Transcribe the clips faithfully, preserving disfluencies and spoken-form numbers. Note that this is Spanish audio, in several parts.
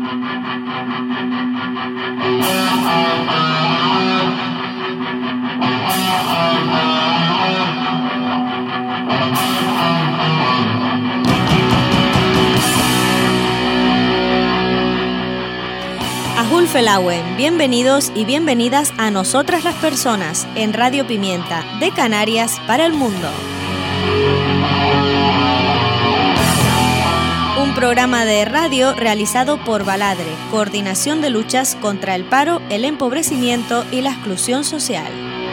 Felauen, bienvenidos y bienvenidas a Nosotras las Personas en Radio Pimienta de Canarias para el mundo. Un programa de radio realizado por Baladre, Coordinación de Luchas contra el Paro, el Empobrecimiento y la Exclusión Social.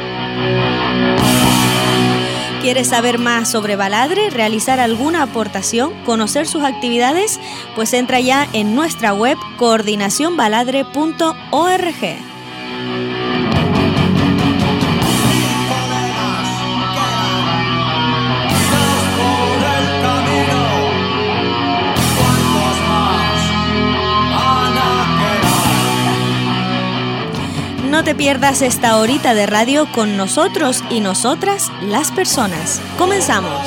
¿Quieres saber más sobre Baladre, realizar alguna aportación, conocer sus actividades? Pues entra ya en nuestra web coordinación baladre punto org. No te pierdas esta horita de radio con nosotros y nosotras, las personas. ¡Comenzamos!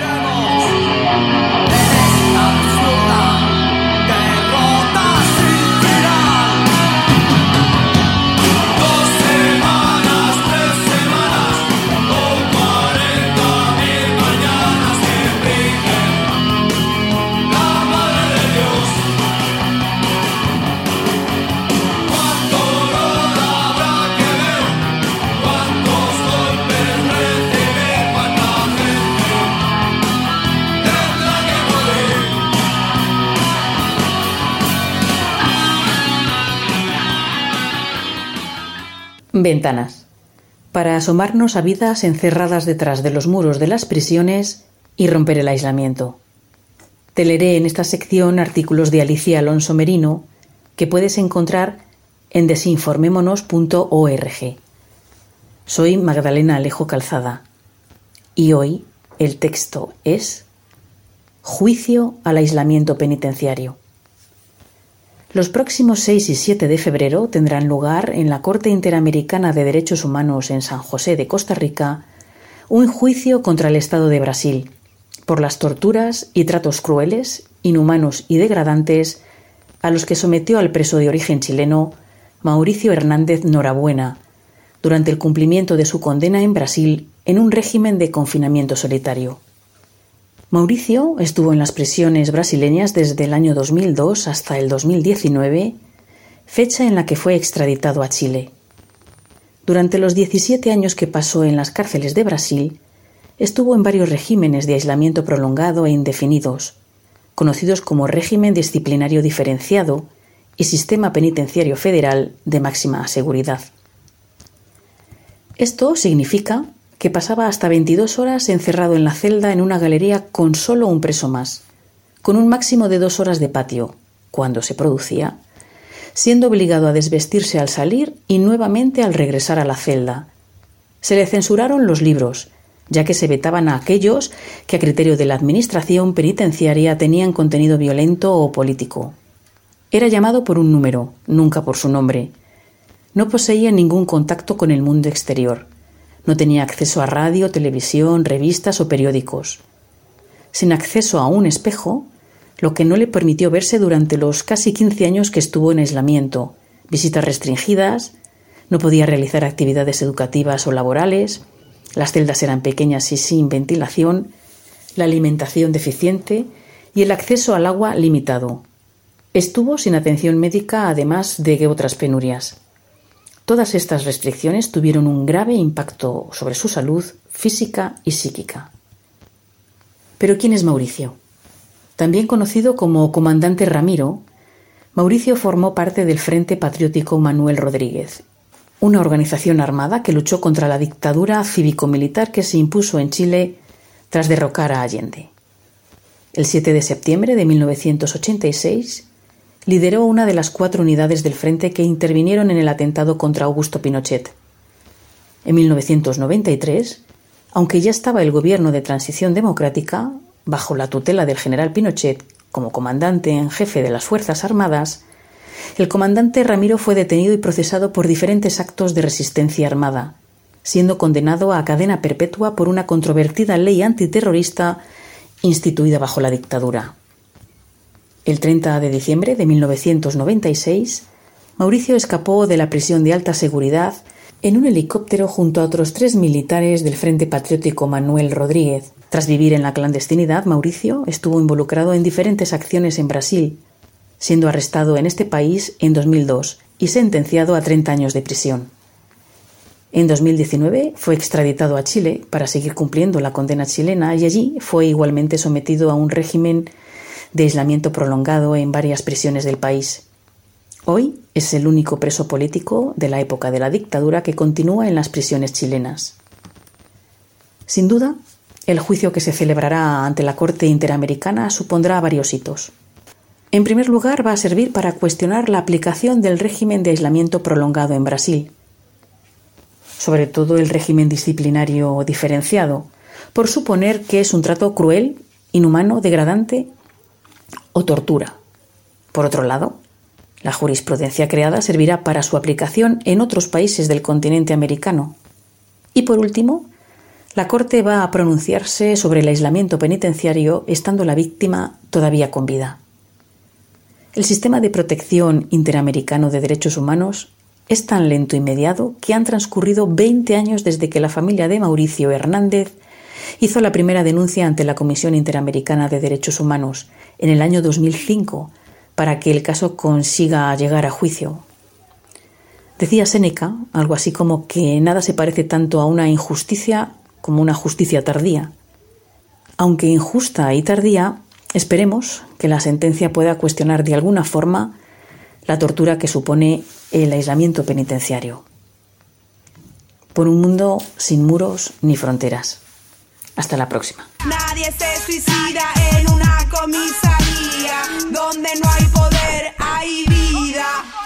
Ventanas. Para asomarnos a vidas encerradas detrás de los muros de las prisiones y romper el aislamiento. Te leeré en esta sección artículos de Alicia Alonso Merino que puedes encontrar en desinformémonos punto org. Soy Magdalena Alejo Calzada y hoy el texto es Juicio al aislamiento penitenciario. Los próximos seis y siete de febrero tendrán lugar en la Corte Interamericana de Derechos Humanos en San José de Costa Rica un juicio contra el Estado de Brasil por las torturas y tratos crueles, inhumanos y degradantes a los que sometió al preso de origen chileno Mauricio Hernández Norabuena durante el cumplimiento de su condena en Brasil en un régimen de confinamiento solitario. Mauricio estuvo en las prisiones brasileñas desde el año dos mil dos hasta el dos mil diecinueve, fecha en la que fue extraditado a Chile. Durante los diecisiete años que pasó en las cárceles de Brasil, estuvo en varios regímenes de aislamiento prolongado e indefinidos, conocidos como régimen disciplinario diferenciado y sistema penitenciario federal de máxima seguridad. Esto significa que pasaba hasta veintidós horas encerrado en la celda en una galería con solo un preso más, con un máximo de dos horas de patio, cuando se producía, siendo obligado a desvestirse al salir y nuevamente al regresar a la celda. Se le censuraron los libros, ya que se vetaban a aquellos que a criterio de la administración penitenciaria tenían contenido violento o político. Era llamado por un número, nunca por su nombre. No poseía ningún contacto con el mundo exterior. No tenía acceso a radio, televisión, revistas o periódicos. Sin acceso a un espejo, lo que no le permitió verse durante los casi quince años que estuvo en aislamiento, visitas restringidas, no podía realizar actividades educativas o laborales, las celdas eran pequeñas y sin ventilación, la alimentación deficiente y el acceso al agua limitado. Estuvo sin atención médica, además de otras penurias. Todas estas restricciones tuvieron un grave impacto sobre su salud física y psíquica. ¿Pero quién es Mauricio? También conocido como Comandante Ramiro, Mauricio formó parte del Frente Patriótico Manuel Rodríguez, una organización armada que luchó contra la dictadura cívico-militar que se impuso en Chile tras derrocar a Allende. El siete de septiembre de mil novecientos ochenta y seis, lideró una de las cuatro unidades del frente que intervinieron en el atentado contra Augusto Pinochet. En mil novecientos noventa y tres, aunque ya estaba el gobierno de transición democrática, bajo la tutela del general Pinochet como comandante en jefe de las Fuerzas Armadas, el comandante Ramiro fue detenido y procesado por diferentes actos de resistencia armada, siendo condenado a cadena perpetua por una controvertida ley antiterrorista instituida bajo la dictadura. El treinta de diciembre de mil novecientos noventa y seis, Mauricio escapó de la prisión de alta seguridad en un helicóptero junto a otros tres militares del Frente Patriótico Manuel Rodríguez. Tras vivir en la clandestinidad, Mauricio estuvo involucrado en diferentes acciones en Brasil, siendo arrestado en este país en dos mil dos y sentenciado a treinta años de prisión. En dos mil diecinueve fue extraditado a Chile para seguir cumpliendo la condena chilena y allí fue igualmente sometido a un régimen de aislamiento prolongado en varias prisiones del país. Hoy es el único preso político de la época de la dictadura que continúa en las prisiones chilenas. Sin duda, el juicio que se celebrará ante la Corte Interamericana supondrá varios hitos. En primer lugar, va a servir para cuestionar la aplicación del régimen de aislamiento prolongado en Brasil, sobre todo el régimen disciplinario diferenciado, por suponer que es un trato cruel, inhumano, degradante o tortura. Por otro lado, la jurisprudencia creada servirá para su aplicación en otros países del continente americano. Y por último, la Corte va a pronunciarse sobre el aislamiento penitenciario estando la víctima todavía con vida. El sistema de protección interamericano de derechos humanos es tan lento y mediado que han transcurrido veinte años desde que la familia de Mauricio Hernández hizo la primera denuncia ante la Comisión Interamericana de Derechos Humanos en el año dos mil cinco para que el caso consiga llegar a juicio. Decía Séneca algo así como que nada se parece tanto a una injusticia como una justicia tardía. Aunque injusta y tardía, esperemos que la sentencia pueda cuestionar de alguna forma la tortura que supone el aislamiento penitenciario. Por un mundo sin muros ni fronteras. Hasta la próxima. Nadie se suicida en una comisaría donde no hay poder, hay vida.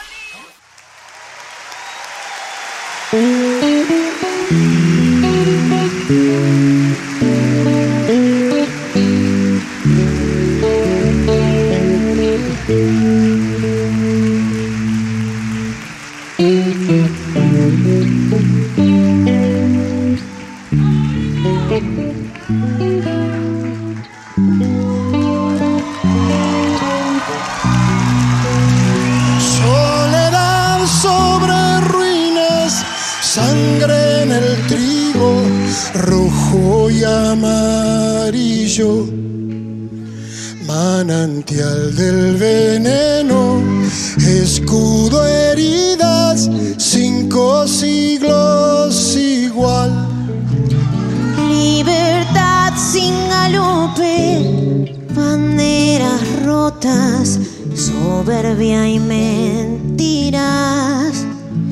Soledad sobre ruinas, sangre en el trigo, rojo y amarillo, manantial del veneno, escudo, heridas, cinco siglos igual. Libertad sin galope, banderas rotas, soberbia y mentiras,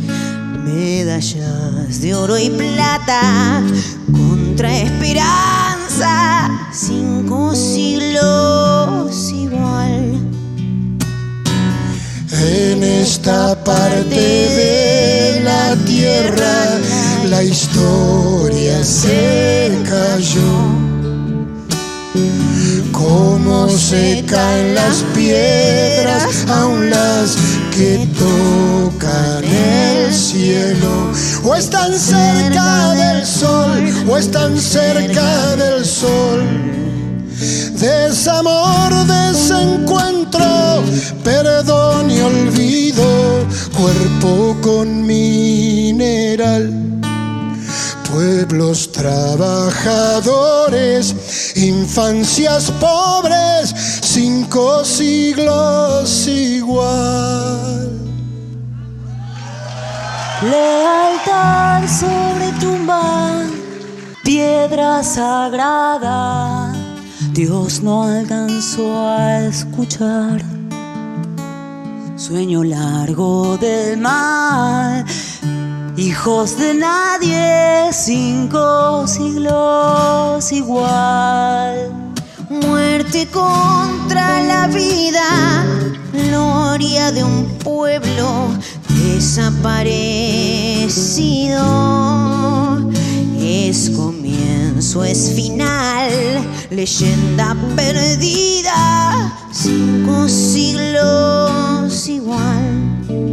medallas de oro y plata contra esperanza, cinco siglos igual. En esta parte de la tierra la historia se cayó. Como se caen las piedras, aun las que tocan el cielo. O están cerca del sol, o están cerca del sol. Desamor, desencuentro, perdón y olvido, cuerpo con mineral. Pueblos trabajadores, infancias pobres, cinco siglos igual. Lealtad sobre tumba, piedra sagrada, Dios no alcanzó a escuchar. Sueño largo del mal, hijos de nadie, cinco siglos igual. Muerte contra la vida, gloria de un pueblo desaparecido. Es comienzo, es final, leyenda perdida, cinco siglos igual.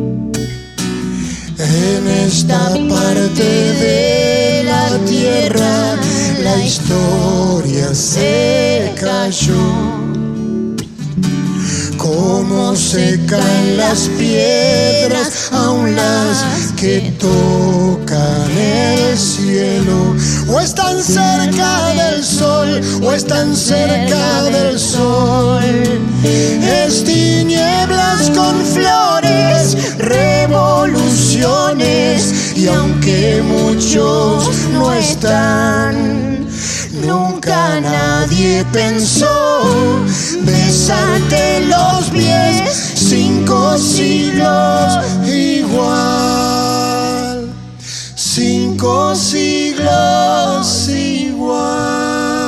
En esta parte de la tierra la historia se cayó. cómo se caen las piedras, aun las que tocan el cielo. O están cerca del sol, o están cerca del sol. Es tinieblas con flores, revoluciones, y aunque muchos no están, nunca nadie pensó besarte los pies cinco siglos igual, cinco siglos igual.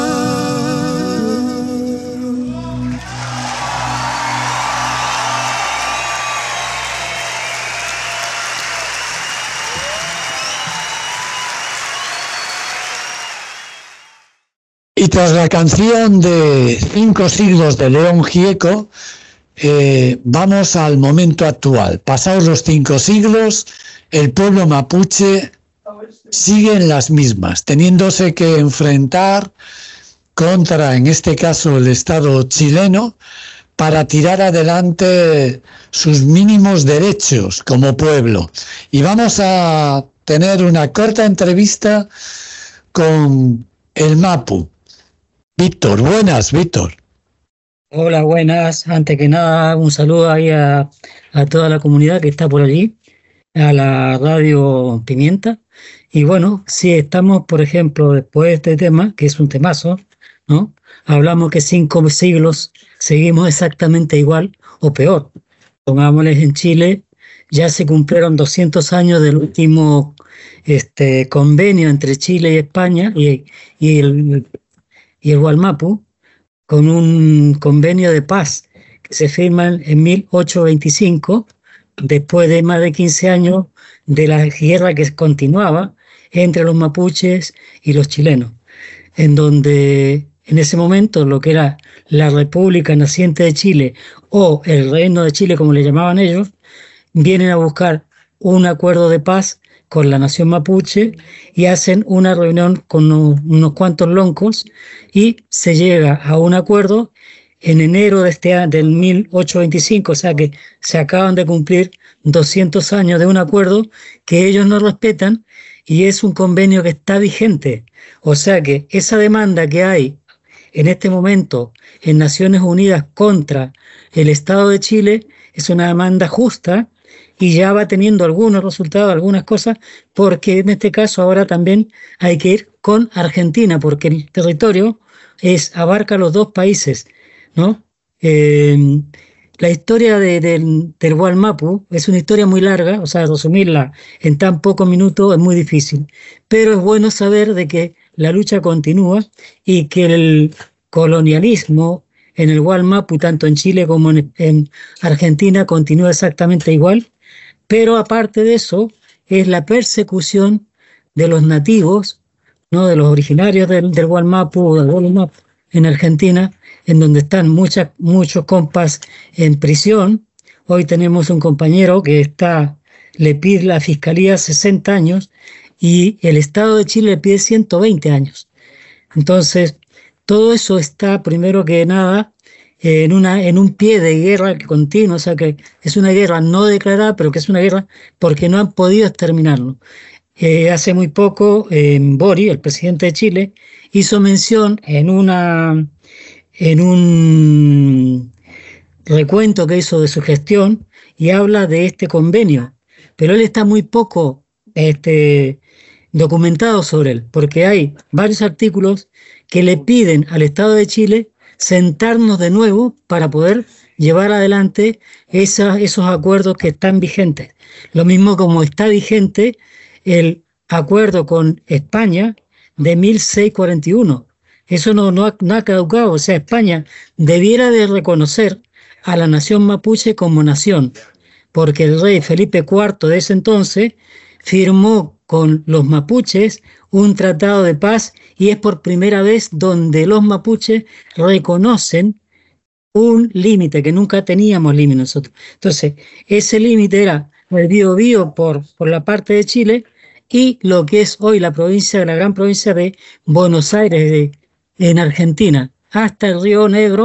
Y tras la canción de Cinco siglos de León Gieco, eh, vamos al momento actual. Pasados los cinco siglos, el pueblo mapuche sigue en las mismas, teniéndose que enfrentar contra, en este caso, el Estado chileno, para tirar adelante sus mínimos derechos como pueblo. Y vamos a tener una corta entrevista con el Mapu. Víctor, buenas, Víctor. Hola, buenas. Antes que nada, un saludo ahí a, a toda la comunidad que está por allí, a la radio Pimienta. Y bueno, si estamos, por ejemplo, después de este tema, que es un temazo, ¿no? Hablamos que cinco siglos seguimos exactamente igual o peor. Pongámosles, en Chile ya se cumplieron doscientos años del último este, convenio entre Chile y España y, y el... y el Gualmapu, con un convenio de paz que se firma en mil ochocientos veinticinco, después de más de quince años de la guerra que continuaba entre los mapuches y los chilenos, en donde en ese momento lo que era la República Naciente de Chile o el Reino de Chile, como le llamaban ellos, vienen a buscar un acuerdo de paz con la nación mapuche y hacen una reunión con unos, unos cuantos loncos y se llega a un acuerdo en enero de este año, del mil ochocientos veinticinco, o sea que se acaban de cumplir doscientos años de un acuerdo que ellos no respetan y es un convenio que está vigente. O sea que esa demanda que hay en este momento en Naciones Unidas contra el Estado de Chile es una demanda justa y ya va teniendo algunos resultados, algunas cosas, porque en este caso ahora también hay que ir con Argentina, porque el territorio es, abarca los dos países, ¿no? Eh, la historia de, de, del Gualmapu es una historia muy larga, o sea, resumirla en tan pocos minutos es muy difícil, pero es bueno saber de que la lucha continúa y que el colonialismo en el Gualmapu, tanto en Chile como en, en Argentina, continúa exactamente igual. Pero aparte de eso, es la persecución de los nativos, ¿no? De los originarios del, del Gualmapu, del Gualmapu en Argentina, en donde están muchas, muchos compas en prisión. Hoy tenemos un compañero que está, le pide la Fiscalía sesenta años y el Estado de Chile le pide ciento veinte años. Entonces, todo eso está, primero que nada, En, una, en un pie de guerra continua, o sea que es una guerra no declarada, pero que es una guerra porque no han podido exterminarlo. Eh, hace muy poco, eh, Boric, el presidente de Chile, hizo mención en, una, en un recuento que hizo de su gestión y habla de este convenio, pero él está muy poco este, documentado sobre él, porque hay varios artículos que le piden al Estado de Chile sentarnos de nuevo para poder llevar adelante esa, esos acuerdos que están vigentes. Lo mismo como está vigente el acuerdo con España de mil seiscientos cuarenta y uno. Eso no, no, ha, no ha caducado, o sea, España debiera de reconocer a la nación mapuche como nación, porque el rey Felipe cuarto de ese entonces firmó con los mapuches un tratado de paz y es por primera vez donde los mapuches reconocen un límite que nunca teníamos límite nosotros. Entonces, ese límite era el Biobío por, por la parte de Chile y lo que es hoy la provincia, la gran provincia de Buenos Aires de, en Argentina, hasta el Río Negro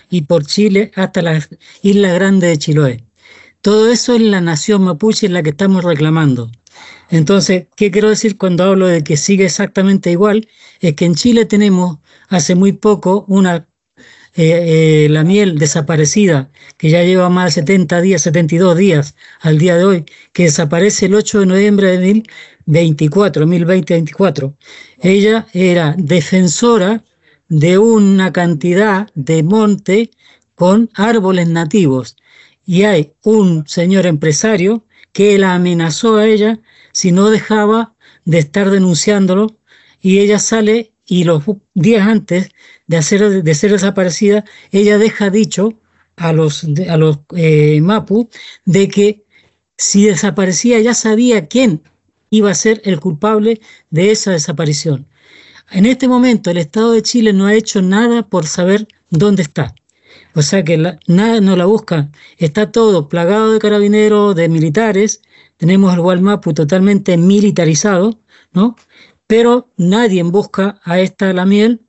y por Chile hasta la Isla Grande de Chiloé. Todo eso es la nación mapuche en la que estamos reclamando. Entonces, ¿qué quiero decir cuando hablo de que sigue exactamente igual? Es que en Chile tenemos hace muy poco una eh, eh, la miel desaparecida, que ya lleva más de setenta días, setenta y dos días al día de hoy, que desaparece el ocho de noviembre de mil veinticuatro, mil veinte veinticuatro. Ella era defensora de una cantidad de monte con árboles nativos. Y hay un señor empresario que la amenazó a ella si no dejaba de estar denunciándolo, y ella sale y los días antes de, hacer, de ser desaparecida, ella deja dicho a los, a los eh, mapu de que si desaparecía ya sabía quién iba a ser el culpable de esa desaparición. En este momento el Estado de Chile no ha hecho nada por saber dónde está. O sea que la, nada no la busca. Está todo plagado de carabineros, de militares. Tenemos el Gualmapu totalmente militarizado, ¿no? Pero nadie busca a esta la miel,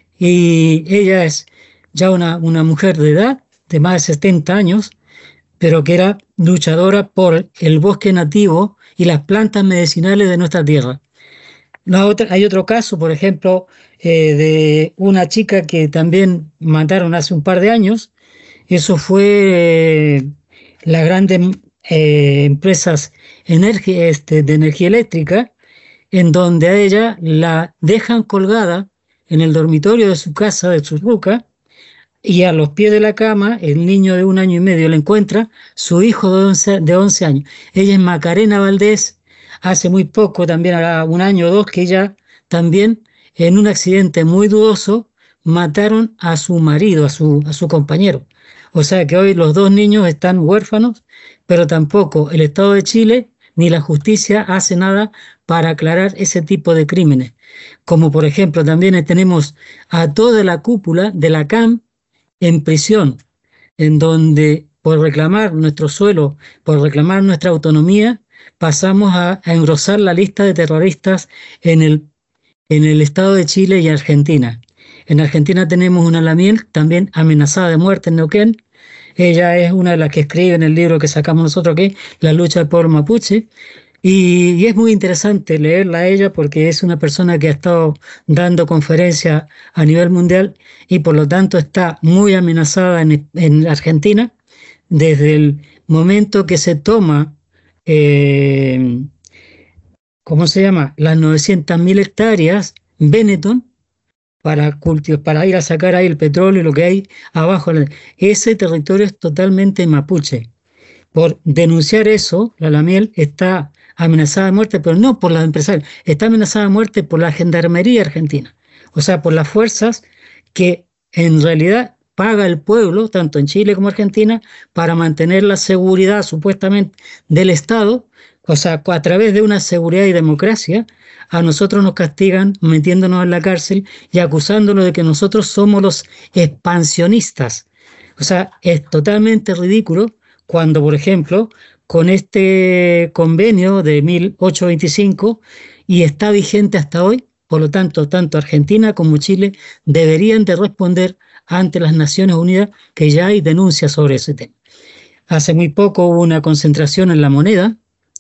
y ella es ya una, una mujer de edad, de más de setenta años, pero que era luchadora por el bosque nativo y las plantas medicinales de nuestra tierra. La otra, hay otro caso, por ejemplo, eh, de una chica que también mataron hace un par de años. Eso fue eh, las grandes eh, empresas energi- este, de energía eléctrica, en donde a ella la dejan colgada en el dormitorio de su casa, de su ruca, y a los pies de la cama el niño de un año y medio le encuentra su hijo de once, de once años. Ella es Macarena Valdés. Hace muy poco, también hará un año o dos, que ella también, en un accidente muy dudoso, mataron a su marido, a su, a su compañero. O sea que hoy los dos niños están huérfanos, pero tampoco el Estado de Chile ni la justicia hace nada para aclarar ese tipo de crímenes. Como por ejemplo también tenemos a toda la cúpula de la C A M en prisión, en donde por reclamar nuestro suelo, por reclamar nuestra autonomía, pasamos a, a engrosar la lista de terroristas en el, en el Estado de Chile y Argentina. En Argentina tenemos una Lamiel también amenazada de muerte en Neuquén. Ella es una de las que escribe en el libro que sacamos nosotros aquí, La lucha del pueblo mapuche, y, y es muy interesante leerla a ella porque es una persona que ha estado dando conferencias a nivel mundial y por lo tanto está muy amenazada en, en Argentina desde el momento que se toma, eh, ¿cómo se llama?, las novecientas mil hectáreas Benetton, para cultivos, para ir a sacar ahí el petróleo y lo que hay abajo. Ese territorio es totalmente mapuche. Por denunciar eso, la Lamiel está amenazada de muerte, pero no por los empresarios, está amenazada de muerte por la Gendarmería Argentina, o sea, por las fuerzas que en realidad paga el pueblo, tanto en Chile como Argentina, para mantener la seguridad supuestamente del Estado. O sea, a través de una seguridad y democracia, a nosotros nos castigan metiéndonos en la cárcel y acusándonos de que nosotros somos los expansionistas. O sea, es totalmente ridículo cuando, por ejemplo, con este convenio de mil ochocientos veinticinco, y está vigente hasta hoy, por lo tanto, tanto Argentina como Chile deberían de responder ante las Naciones Unidas, que ya hay denuncias sobre ese tema. Hace muy poco hubo una concentración en La Moneda,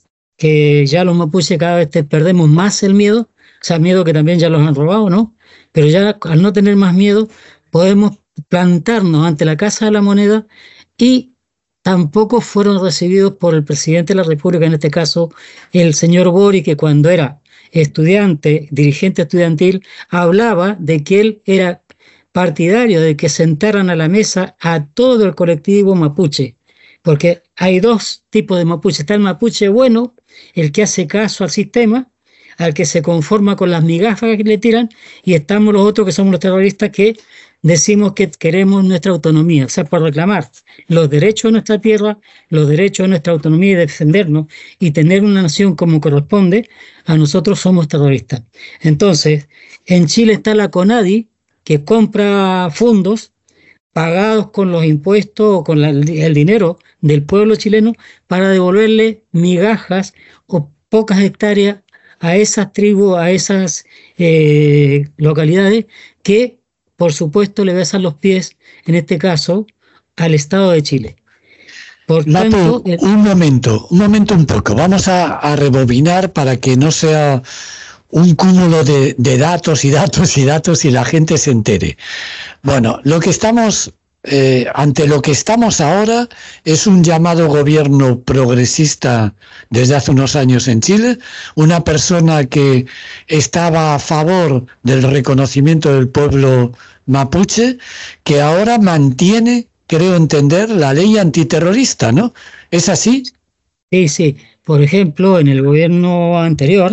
que ya los mapuches cada vez te perdemos más el miedo, o sea, miedo que también ya los han robado, ¿no? Pero ya al no tener más miedo, podemos plantarnos ante la Casa de la Moneda, y tampoco fueron recibidos por el presidente de la República, en este caso el señor Boric, que cuando era estudiante, dirigente estudiantil, hablaba de que él era partidario de que sentaran a la mesa a todo el colectivo mapuche, porque hay dos tipos de mapuche. Está el mapuche bueno, el que hace caso al sistema, al que se conforma con las migajas que le tiran, y estamos los otros que somos los terroristas que decimos que queremos nuestra autonomía, o sea, por reclamar los derechos de nuestra tierra, los derechos de nuestra autonomía y defendernos y tener una nación como corresponde, a nosotros somos terroristas. Entonces, en Chile está la CONADI, que compra fondos pagados con los impuestos o con la, el dinero del pueblo chileno para devolverle migajas o pocas hectáreas a esas tribus, a esas eh, localidades que por supuesto le besan los pies, en este caso, al Estado de Chile. Por Mapu, tanto, el... un momento, un momento un poco. Vamos a, a rebobinar para que no sea un cúmulo de, de datos y datos y datos y la gente se entere. Bueno, lo que estamos... Eh, ante lo que estamos ahora es un llamado gobierno progresista desde hace unos años en Chile, una persona que estaba a favor del reconocimiento del pueblo mapuche, que ahora mantiene, creo entender, la ley antiterrorista, ¿no? ¿Es así? Sí, sí. Por ejemplo, en el gobierno anterior,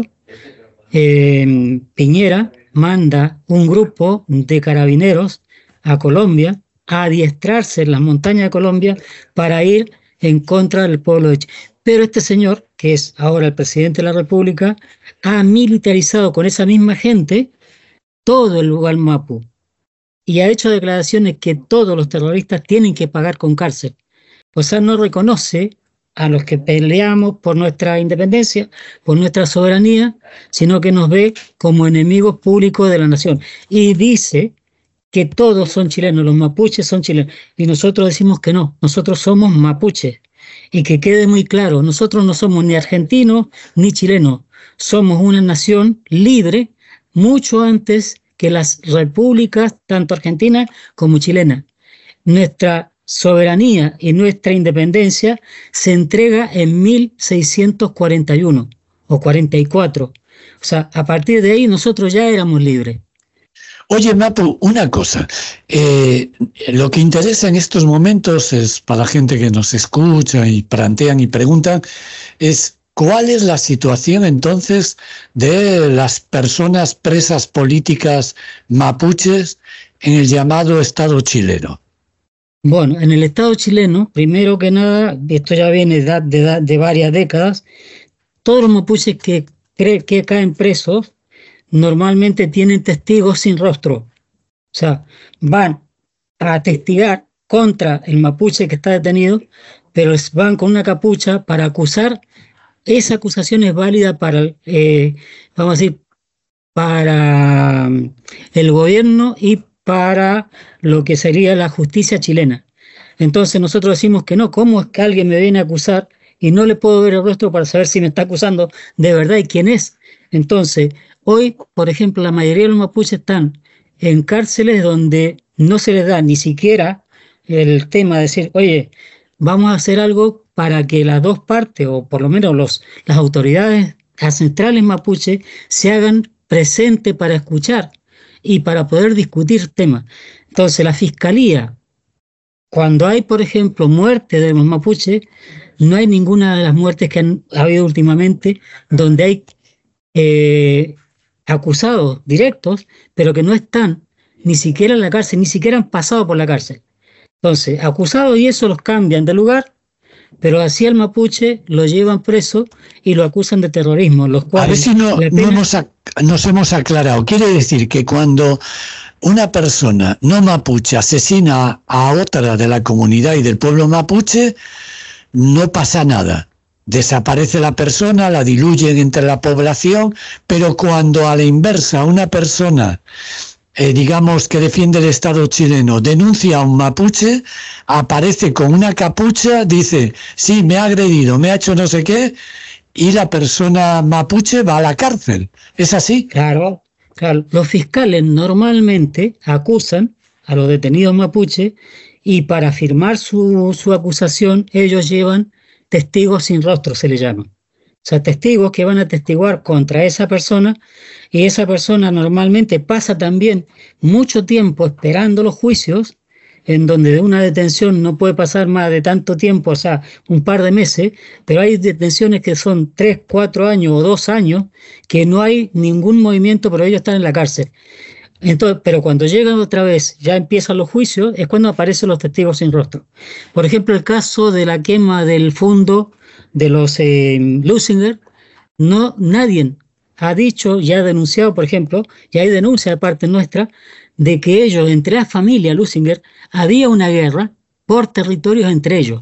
eh, Piñera manda un grupo de carabineros a Colombia a adiestrarse en las montañas de Colombia para ir en contra del pueblo de Chile. Pero este señor, que es ahora el presidente de la República, ha militarizado con esa misma gente todo el lugar Mapu y ha hecho declaraciones que todos los terroristas tienen que pagar con cárcel. O sea, no reconoce a los que peleamos por nuestra independencia, por nuestra soberanía, sino que nos ve como enemigos públicos de la nación. Y dice que todos son chilenos, los mapuches son chilenos, y nosotros decimos que no, nosotros somos mapuches, y que quede muy claro, nosotros no somos ni argentinos ni chilenos, somos una nación libre mucho antes que las repúblicas, tanto argentinas como chilenas. Nuestra soberanía y nuestra independencia se entrega en mil seiscientos cuarenta y uno o cuarenta y cuatro, o sea, a partir de ahí nosotros ya éramos libres. Oye, Mapu, una cosa, eh, lo que interesa en estos momentos es, para la gente que nos escucha y plantean y preguntan, es cuál es la situación entonces de las personas presas políticas mapuches en el llamado Estado chileno. Bueno, en el Estado chileno, primero que nada, esto ya viene de, de, de varias décadas, todos los mapuches que, que caen presos, normalmente tienen testigos sin rostro, o sea, van a testigar contra el mapuche que está detenido, pero van con una capucha para acusar. Esa acusación es válida para, eh, vamos a decir, para el gobierno y para lo que sería la justicia chilena. Entonces nosotros decimos que no, ¿cómo es que alguien me viene a acusar y no le puedo ver el rostro para saber si me está acusando de verdad y quién es? Entonces, hoy, por ejemplo, la mayoría de los mapuches están en cárceles donde no se les da ni siquiera el tema de decir, oye, vamos a hacer algo para que las dos partes, o por lo menos los, las autoridades ancestrales mapuches, se hagan presentes para escuchar y para poder discutir temas. Entonces, la fiscalía, cuando hay, por ejemplo, muerte de los mapuches, no hay ninguna de las muertes que han habido últimamente donde hay Eh, acusados directos, pero que no están ni siquiera en la cárcel, ni siquiera han pasado por la cárcel. Entonces, acusados y eso los cambian de lugar, pero así al mapuche lo llevan preso y lo acusan de terrorismo. Los cuales, a ver si no, pena... no hemos, nos hemos aclarado. Quiere decir que cuando una persona no mapuche asesina a otra de la comunidad y del pueblo mapuche, no pasa nada. Desaparece la persona, la diluyen entre la población, pero cuando a la inversa una persona, eh, digamos que defiende el Estado chileno, denuncia a un mapuche, aparece con una capucha, dice, sí, me ha agredido, me ha hecho no sé qué, y la persona mapuche va a la cárcel. ¿Es así? Claro, claro. Los fiscales normalmente acusan a los detenidos mapuche y para firmar su, su acusación ellos llevan testigos sin rostro, se le llama. O sea, testigos que van a testiguar contra esa persona y esa persona normalmente pasa también mucho tiempo esperando los juicios, en donde de una detención no puede pasar más de tanto tiempo, o sea, un par de meses, pero hay detenciones que son tres, cuatro años o dos años que no hay ningún movimiento, pero ellos están en la cárcel. Entonces, pero cuando llegan otra vez, ya empiezan los juicios, es cuando aparecen los testigos sin rostro. Por ejemplo, el caso de la quema del fondo de los eh, Lusinger, no, nadie ha dicho, ya ha denunciado, por ejemplo, y hay denuncia de parte nuestra, de que ellos, entre la familia Lusinger, había una guerra por territorios entre ellos.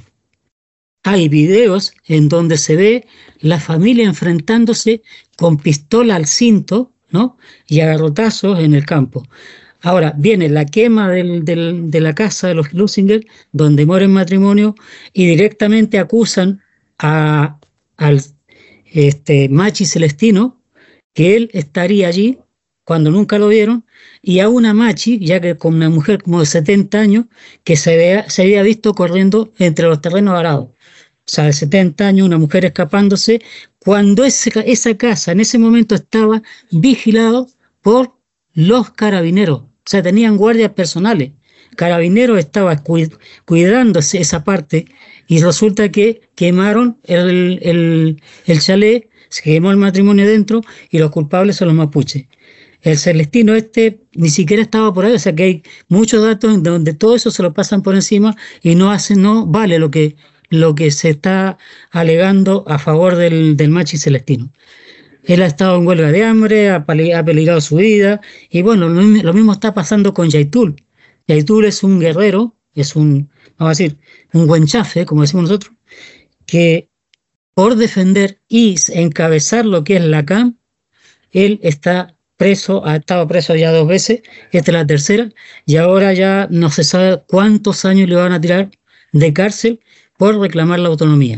Hay videos en donde se ve la familia enfrentándose con pistola al cinto, ¿no? Y a garrotazos en el campo. Ahora viene la quema del, del, de la casa de los Lusinger, donde muere el matrimonio, y directamente acusan a, al este, Machi Celestino, que él estaría allí cuando nunca lo vieron, y a una Machi, ya que con una mujer como de setenta años, que se, vea, se había visto corriendo entre los terrenos arados. O sea, de setenta años, una mujer escapándose, cuando ese, esa casa en ese momento estaba vigilado por los carabineros. O sea, tenían guardias personales. Carabineros estaba cuidándose esa parte, y resulta que quemaron el, el, el chalet, se quemó el matrimonio dentro, y los culpables son los mapuches. El Celestino este ni siquiera estaba por ahí, o sea que hay muchos datos donde todo eso se lo pasan por encima y no hace, no vale lo que, lo que se está alegando a favor del, del Machi Celestino. Él ha estado en huelga de hambre, ha, ha peligrado su vida, y bueno, lo, lo mismo está pasando con Yaitul. Yaitul es un guerrero, es un, vamos a decir, un huenchafe, como decimos nosotros, que por defender y encabezar lo que es la C A M, él está preso, ha estado preso ya dos veces, esta es la tercera, y ahora ya no se sabe cuántos años le van a tirar de cárcel por reclamar la autonomía.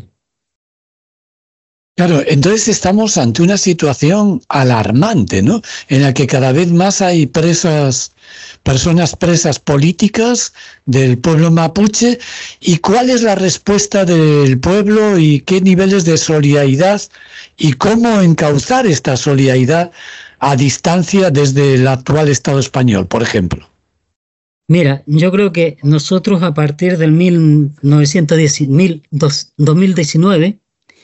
Claro, entonces estamos ante una situación alarmante, ¿no? En la que cada vez más hay presas, personas presas políticas del pueblo mapuche. ¿Y cuál es la respuesta del pueblo y qué niveles de solidaridad y cómo encauzar esta solidaridad a distancia desde el actual Estado español, por ejemplo? Mira, yo creo que nosotros a partir del mil novecientos diez, mil, dos, dos mil diecinueve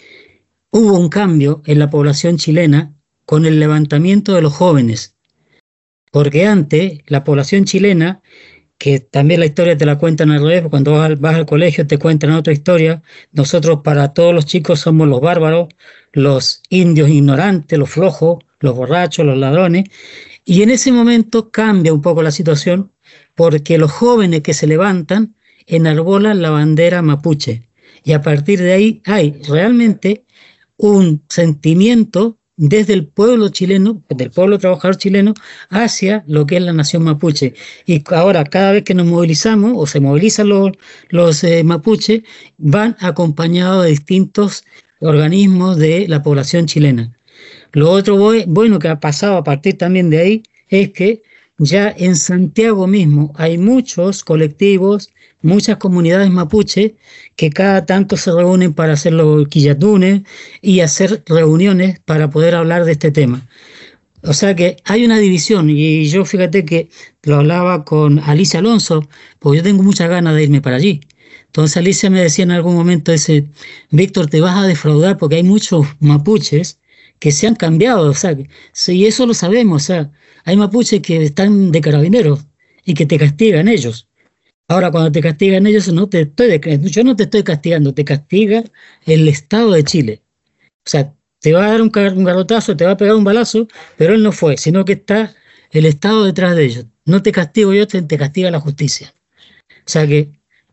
hubo un cambio en la población chilena con el levantamiento de los jóvenes, porque antes la población chilena, que también la historia te la cuentan al revés, cuando vas al, vas al colegio te cuentan otra historia, nosotros para todos los chicos somos los bárbaros, los indios ignorantes, los flojos, los borrachos, los ladrones, y en ese momento cambia un poco la situación, porque los jóvenes que se levantan enarbolan la bandera mapuche, y a partir de ahí hay realmente un sentimiento desde el pueblo chileno, del pueblo trabajador chileno, hacia lo que es la nación mapuche. Y ahora, cada vez que nos movilizamos, o se movilizan los, los eh, mapuches, van acompañados de distintos organismos de la población chilena. Lo otro bueno que ha pasado a partir también de ahí es que ya en Santiago mismo hay muchos colectivos, muchas comunidades mapuche que cada tanto se reúnen para hacer los quillatunes y hacer reuniones para poder hablar de este tema. O sea que hay una división, y yo fíjate que lo hablaba con Alicia Alonso, porque yo tengo muchas ganas de irme para allí. Entonces Alicia me decía en algún momento, ese, Víctor, te vas a defraudar porque hay muchos mapuches que se han cambiado, o sea, y eso lo sabemos, o sea, hay mapuches que están de carabineros y que te castigan ellos. Ahora, cuando te castigan ellos, no te estoy, yo no te estoy castigando, te castiga el Estado de Chile. O sea, te va a dar un, un garrotazo, te va a pegar un balazo, pero él no fue, sino que está el Estado detrás de ellos. No te castigo yo, te, te castiga la justicia. O sea que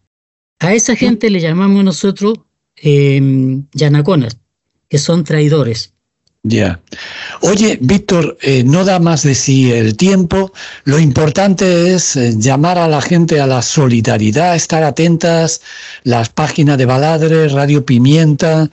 a esa gente le llamamos nosotros eh, yanaconas, que son traidores. Ya. Yeah. Oye, Víctor, eh, no da más de sí el tiempo. Lo importante es eh, llamar a la gente a la solidaridad, estar atentas, las páginas de Baladre, Radio Pimienta,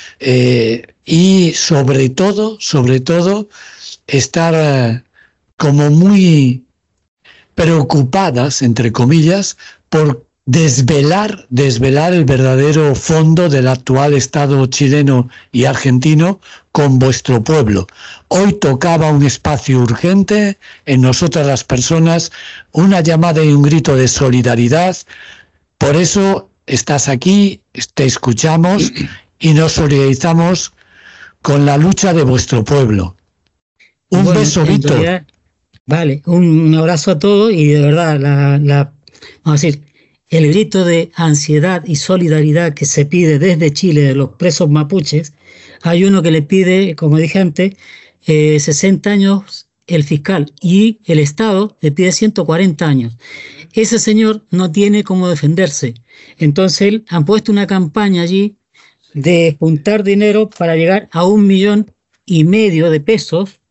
eh, y sobre todo, sobre todo, estar eh, como muy preocupadas, entre comillas, por desvelar, desvelar el verdadero fondo del actual Estado chileno y argentino con vuestro pueblo. Hoy tocaba un espacio urgente en nosotras las personas, una llamada y un grito de solidaridad. Por eso estás aquí, te escuchamos y nos solidarizamos con la lucha de vuestro pueblo. Un bueno, beso, Víctor. Vale, un abrazo a todos y de verdad, la, la, vamos a decir, el grito de ansiedad y solidaridad que se pide desde Chile de los presos mapuches, hay uno que le pide, como dije antes, eh, sesenta años el fiscal y el Estado le pide ciento cuarenta años. Ese señor no tiene cómo defenderse. Entonces él han puesto una campaña allí de juntar dinero para llegar a un millón y medio de pesos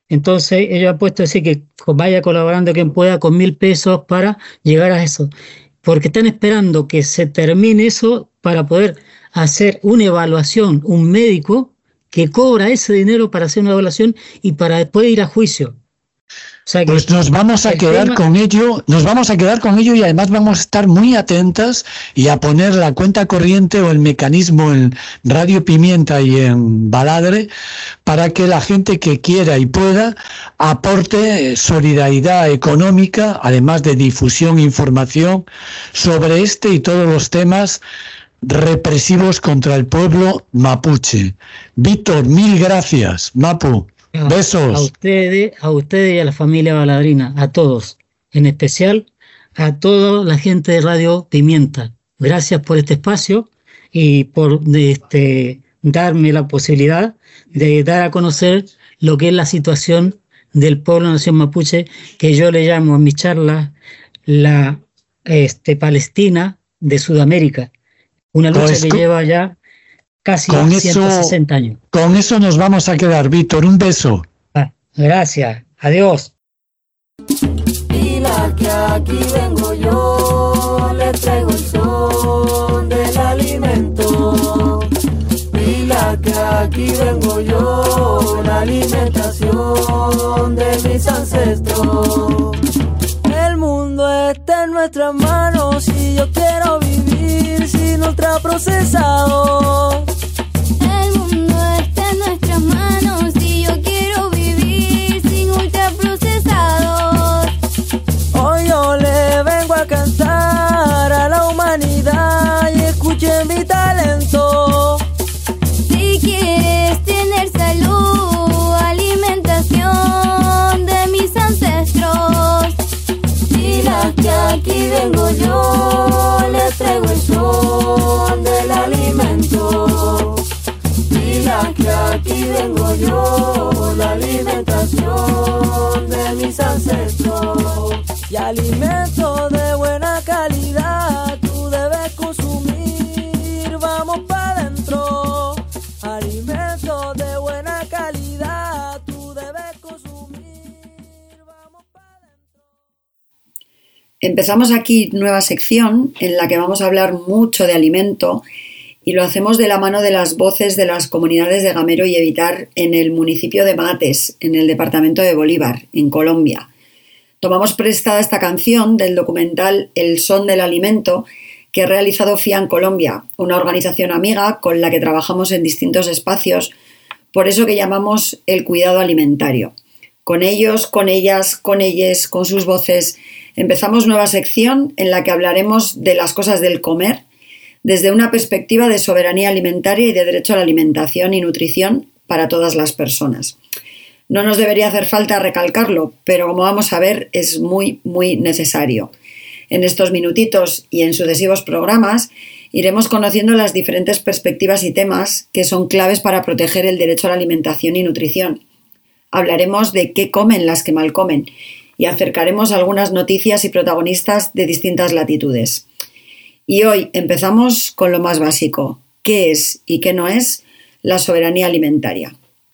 Entonces ellos han puesto así que vaya colaborando quien pueda con mil pesos para llegar a eso, porque están esperando que se termine eso para poder hacer una evaluación, un médico que cobra ese dinero para hacer una evaluación y para después ir a juicio. O sea que pues nos vamos a quedar tema... con ello, nos vamos a quedar con ello y además vamos a estar muy atentas y a poner la cuenta corriente o el mecanismo en Radio Pimienta y en Baladre para que la gente que quiera y pueda aporte solidaridad económica, además de difusión e información sobre este y todos los temas represivos contra el pueblo mapuche. Víctor, mil gracias, Mapu. Besos. A ustedes, a ustedes y a la familia baladrina, a todos, en especial a toda la gente de Radio Pimienta. Gracias por este espacio y por este, darme la posibilidad de dar a conocer lo que es la situación del pueblo nación mapuche, que yo le llamo a mi charla la este, Palestina de Sudamérica, una lucha pues, que lleva ya casi con ciento sesenta eso, años. Con eso nos vamos a quedar, Víctor. Un beso. Ah, gracias. Adiós. Dila que aquí vengo yo, le traigo el son del alimento. Dila que aquí vengo yo, la alimentación de mis ancestros. El mundo está en nuestras manos y yo quiero vivir sin ultraprocesados. El mundo está en nuestras manos y yo quiero vivir sin ultraprocesados. Hoy yo le vengo a cantar a la humanidad y escuchen mi talento. Si quieres tener salud, alimentación de mis ancestros. Dila que aquí vengo yo, le traigo el son del alimento. Dila que aquí vengo yo, la alimentación de mis ancestros. Y alimento de buena calidad tú debes consumir, vamos para adentro. Alimento de buena calidad tú debes consumir, vamos para adentro. Empezamos aquí nueva sección en la que vamos a hablar mucho de alimento y lo hacemos de la mano de las voces de las comunidades de Gamero y Evitar en el municipio de Mates, en el departamento de Bolívar, en Colombia. Tomamos prestada esta canción del documental El Son del Alimento que ha realizado FIAN Colombia, una organización amiga con la que trabajamos en distintos espacios, por eso que llamamos el cuidado alimentario. Con ellos, con ellas, con ellas, con sus voces, empezamos nueva sección en la que hablaremos de las cosas del comer desde una perspectiva de soberanía alimentaria y de derecho a la alimentación y nutrición para todas las personas. No nos debería hacer falta recalcarlo, pero como vamos a ver es muy, muy necesario. En estos minutitos y en sucesivos programas iremos conociendo las diferentes perspectivas y temas que son claves para proteger el derecho a la alimentación y nutrición. Hablaremos de qué comen las que mal comen y acercaremos algunas noticias y protagonistas de distintas latitudes. Y hoy empezamos con lo más básico, ¿qué es y qué no es la soberanía alimentaria?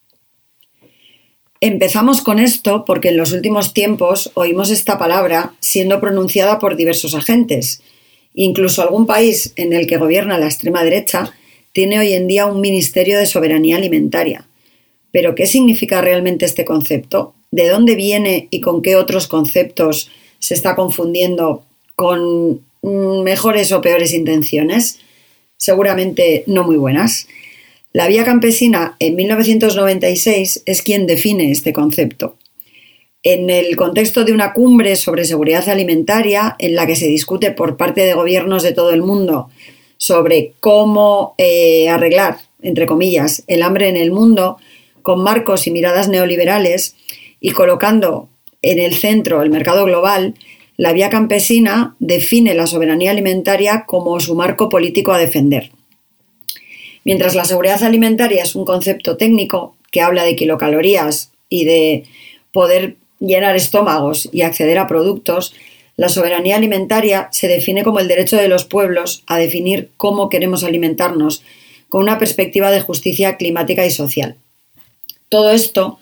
Empezamos con esto porque en los últimos tiempos oímos esta palabra siendo pronunciada por diversos agentes. Incluso algún país en el que gobierna la extrema derecha tiene hoy en día un Ministerio de Soberanía Alimentaria. ¿Pero qué significa realmente este concepto? ¿De dónde viene y con qué otros conceptos se está confundiendo con mejores o peores intenciones? Seguramente no muy buenas. La Vía Campesina, en mil novecientos noventa y seis, es quien define este concepto. En el contexto de una cumbre sobre seguridad alimentaria, en la que se discute por parte de gobiernos de todo el mundo sobre cómo eh, arreglar, entre comillas, el hambre en el mundo, con marcos y miradas neoliberales, y colocando en el centro el mercado global, la Vía Campesina define la soberanía alimentaria como su marco político a defender. Mientras la seguridad alimentaria es un concepto técnico que habla de kilocalorías y de poder llenar estómagos y acceder a productos, la soberanía alimentaria se define como el derecho de los pueblos a definir cómo queremos alimentarnos con una perspectiva de justicia climática y social. Todo esto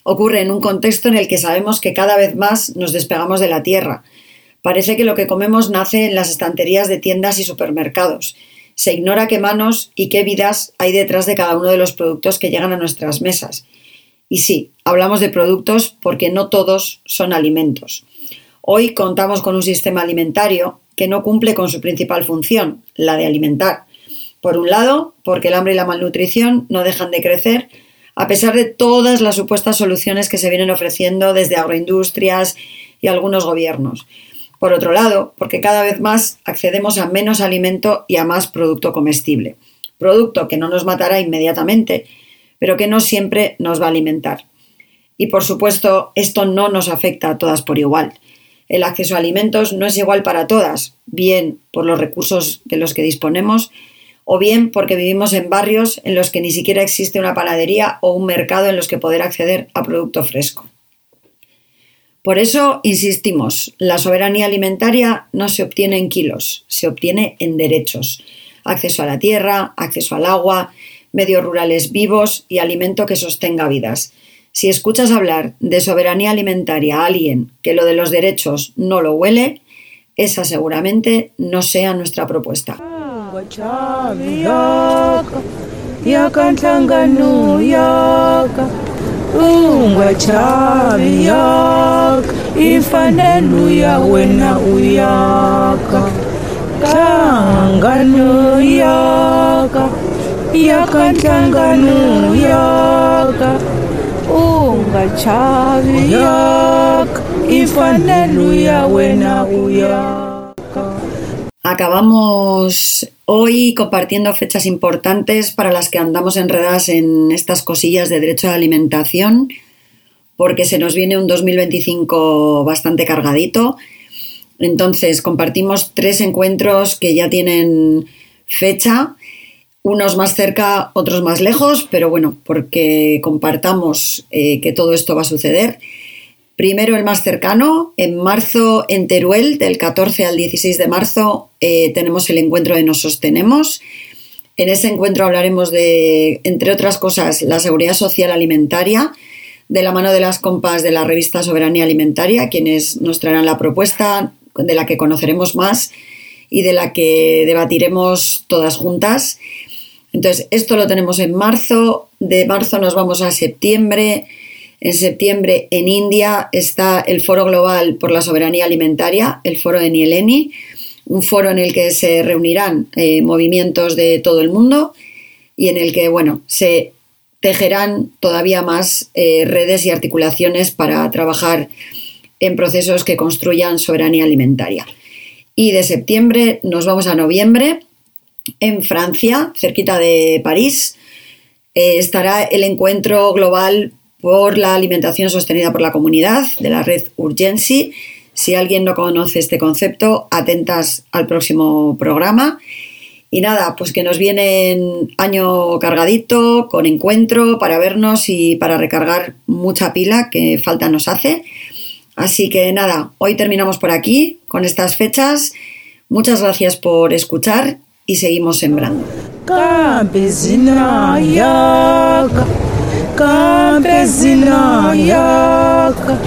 Ocurre en un contexto en el que sabemos que cada vez más nos despegamos de la tierra. Parece que lo que comemos nace en las estanterías de tiendas y supermercados. Se ignora qué manos y qué vidas hay detrás de cada uno de los productos que llegan a nuestras mesas. Y sí, hablamos de productos porque no todos son alimentos. Hoy contamos con un sistema alimentario que no cumple con su principal función, la de alimentar. Por un lado, porque el hambre y la malnutrición no dejan de crecer, a pesar de todas las supuestas soluciones que se vienen ofreciendo desde agroindustrias y algunos gobiernos. Por otro lado, porque cada vez más accedemos a menos alimento y a más producto comestible. Producto que no nos matará inmediatamente, pero que no siempre nos va a alimentar. Y por supuesto, esto no nos afecta a todas por igual. El acceso a alimentos no es igual para todas, bien por los recursos de los que disponemos, o bien porque vivimos en barrios en los que ni siquiera existe una panadería o un mercado en los que poder acceder a producto fresco. Por eso insistimos, la soberanía alimentaria no se obtiene en kilos, se obtiene en derechos. Acceso a la tierra, acceso al agua, medios rurales vivos y alimento que sostenga vidas. Si escuchas hablar de soberanía alimentaria a alguien que lo de los derechos no lo huele, esa seguramente no sea nuestra propuesta. Acabamos hoy compartiendo fechas importantes para las que andamos enredadas en estas cosillas de derecho a la alimentación, porque se nos viene un dos mil veinticinco bastante cargadito. Entonces compartimos tres encuentros que ya tienen fecha, unos más cerca, otros más lejos, pero bueno, porque compartamos eh, que todo esto va a suceder. Primero el más cercano, en marzo en Teruel, del catorce al dieciséis de marzo, eh, tenemos el encuentro de Nos Sostenemos. En ese encuentro hablaremos de, entre otras cosas, la seguridad social alimentaria, de la mano de las compas de la revista Soberanía Alimentaria, quienes nos traerán la propuesta, de la que conoceremos más y de la que debatiremos todas juntas. Entonces, esto lo tenemos en marzo. De marzo nos vamos a septiembre. En septiembre, en India, está el Foro Global por la Soberanía Alimentaria, el Foro de Nieleni, un foro en el que se reunirán eh, movimientos de todo el mundo y en el que, bueno, se tejerán todavía más eh, redes y articulaciones para trabajar en procesos que construyan soberanía alimentaria. Y de septiembre nos vamos a noviembre. En Francia, cerquita de París, eh, estará el encuentro global por la alimentación sostenida por la comunidad de la red Urgency. Si alguien no conoce este concepto, atentas al próximo programa. Y nada, pues que nos viene año cargadito, con encuentro, para vernos y para recargar mucha pila que falta nos hace. Así que nada, hoy terminamos por aquí con estas fechas. Muchas gracias por escuchar y seguimos sembrando. Campesina yaka, campesina yaka,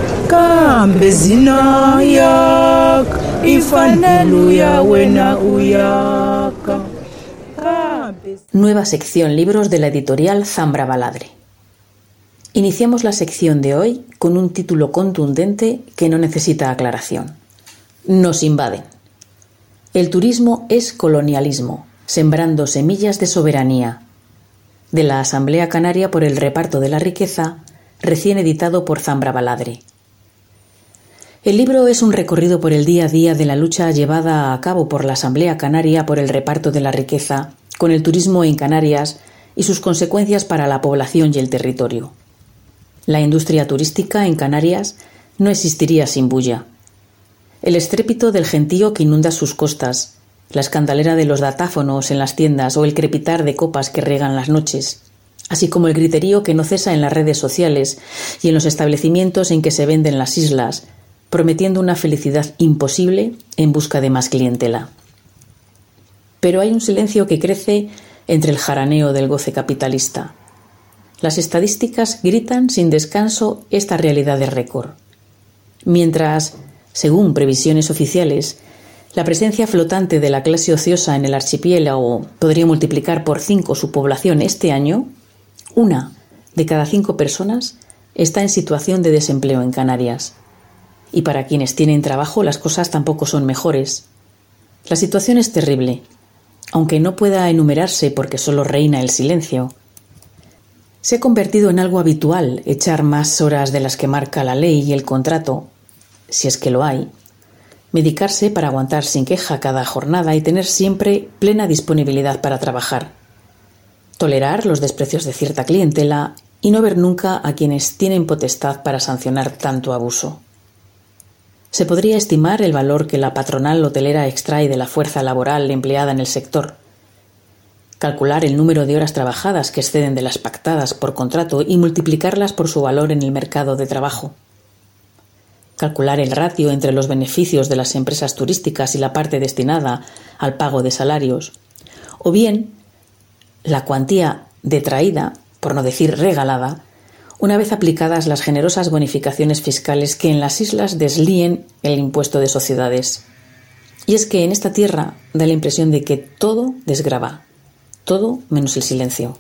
campesina yaka, ifaneluya wena uyaka. Nueva sección libros de la editorial Zambra Baladre. Iniciamos la sección de hoy con un título contundente que no necesita aclaración. Nos invaden. El turismo es colonialismo, sembrando semillas de soberanía. De la Asamblea Canaria por el reparto de la riqueza, recién editado por Zambra Baladre. El libro es un recorrido por el día a día de la lucha llevada a cabo por la Asamblea Canaria por el reparto de la riqueza, con el turismo en Canarias y sus consecuencias para la población y el territorio. La industria turística en Canarias no existiría sin bulla. El estrépito del gentío que inunda sus costas, la escandalera de los datáfonos en las tiendas o el crepitar de copas que riegan las noches, así como el griterío que no cesa en las redes sociales y en los establecimientos en que se venden las islas, prometiendo una felicidad imposible en busca de más clientela. Pero hay un silencio que crece entre el jaraneo del goce capitalista. Las estadísticas gritan sin descanso esta realidad de récord. Mientras, según previsiones oficiales, la presencia flotante de la clase ociosa en el archipiélago podría multiplicar por cinco su población este año, una de cada cinco personas está en situación de desempleo en Canarias. Y para quienes tienen trabajo las cosas tampoco son mejores. La situación es terrible, aunque no pueda enumerarse porque solo reina el silencio. Se ha convertido en algo habitual echar más horas de las que marca la ley y el contrato, si es que lo hay, medicarse para aguantar sin queja cada jornada y tener siempre plena disponibilidad para trabajar, tolerar los desprecios de cierta clientela y no ver nunca a quienes tienen potestad para sancionar tanto abuso. Se podría estimar el valor que la patronal hotelera extrae de la fuerza laboral empleada en el sector, calcular el número de horas trabajadas que exceden de las pactadas por contrato y multiplicarlas por su valor en el mercado de trabajo, calcular el ratio entre los beneficios de las empresas turísticas y la parte destinada al pago de salarios, o bien la cuantía detraída, por no decir regalada, una vez aplicadas las generosas bonificaciones fiscales que en las islas deslíen el impuesto de sociedades. Y es que en esta tierra da la impresión de que todo desgrava, todo menos el silencio.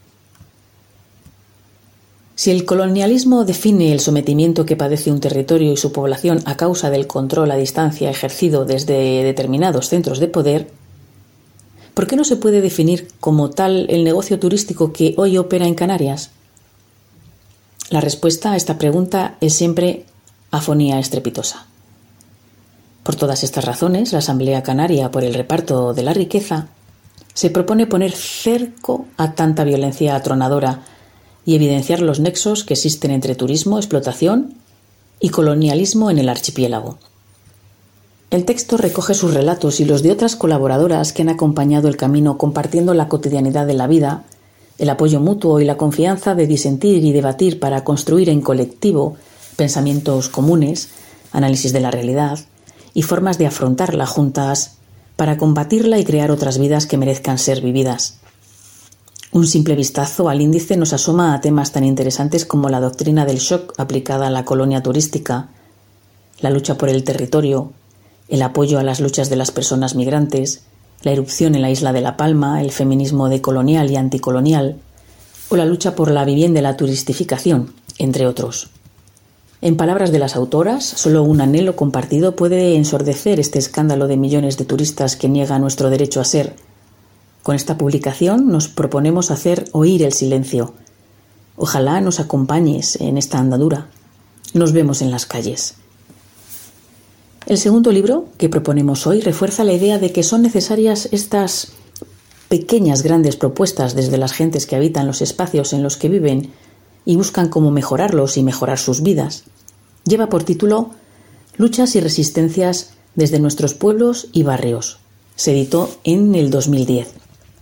Si el colonialismo define el sometimiento que padece un territorio y su población a causa del control a distancia ejercido desde determinados centros de poder, ¿por qué no se puede definir como tal el negocio turístico que hoy opera en Canarias? La respuesta a esta pregunta es siempre afonía estrepitosa. Por todas estas razones, la Asamblea Canaria por el reparto de la riqueza se propone poner cerco a tanta violencia atronadora y evidenciar los nexos que existen entre turismo, explotación y colonialismo en el archipiélago. El texto recoge sus relatos y los de otras colaboradoras que han acompañado el camino compartiendo la cotidianidad de la vida, el apoyo mutuo y la confianza de disentir y debatir para construir en colectivo pensamientos comunes, análisis de la realidad y formas de afrontarla juntas para combatirla y crear otras vidas que merezcan ser vividas. Un simple vistazo al índice nos asoma a temas tan interesantes como la doctrina del shock aplicada a la colonia turística, la lucha por el territorio, el apoyo a las luchas de las personas migrantes, la irrupción en la isla de La Palma, el feminismo decolonial y anticolonial, o la lucha por la vivienda y la turistificación, entre otros. En palabras de las autoras, solo un anhelo compartido puede ensordecer este escándalo de millones de turistas que niega nuestro derecho a ser. Con esta publicación nos proponemos hacer oír el silencio. Ojalá nos acompañes en esta andadura. Nos vemos en las calles. El segundo libro que proponemos hoy refuerza la idea de que son necesarias estas pequeñas grandes propuestas desde las gentes que habitan los espacios en los que viven y buscan cómo mejorarlos y mejorar sus vidas. Lleva por título Luchas y resistencias desde nuestros pueblos y barrios. Se editó en el dos mil diez.